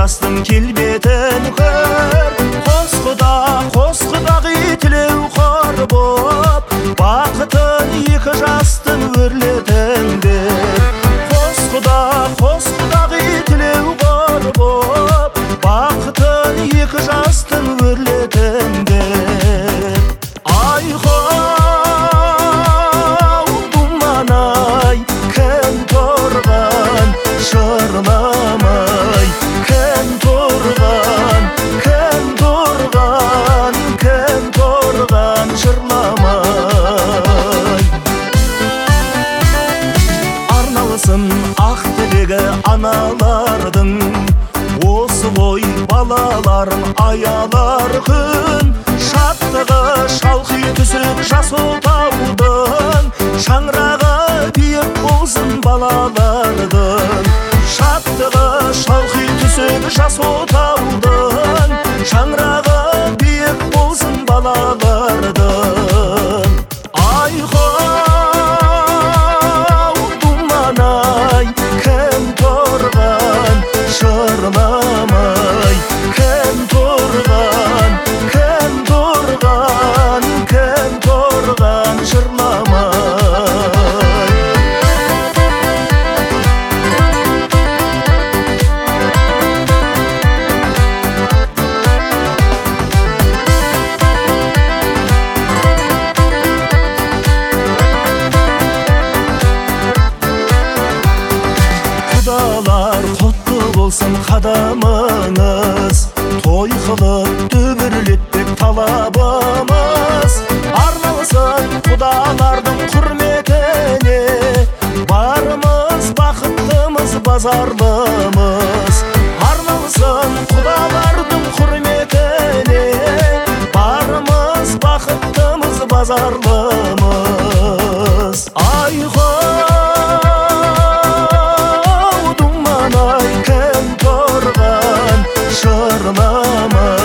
жастың келбетін көр. Қос құдағи тілеу қор боп, бақытын екі жастың өрлетіңдер. Қос құдағи тілеу қор боп, бақытын екі жастың өрлетіңдер. Айхау думан-ай, кім тұрған шырламай, кім тұрған жырламай. Арналсын ақ тілегі аналардың, осы ой балаларын аялар күн. Шаттығы шалқи түсіп жас отаудың, шаңырағы биік болсын балалардың. Шаттығы шалқи түсіп жас отаудың, шаңырағы биік болсын балалардың. Айхау думан-ай, кім тұрған шырламай, кім тұрған жырламай. Құдалар құтты болсын қадамыңыз, той қылып дүбірлетпек талабымыз. Арналсын құдалардың құрметіне, барымыз бақыттымыз базарлымыз. Арналсын құдалардың құрметіне, барымыз бақыттымыз базарлымыз. Айхау думан-ай, кім тұрған шырламай.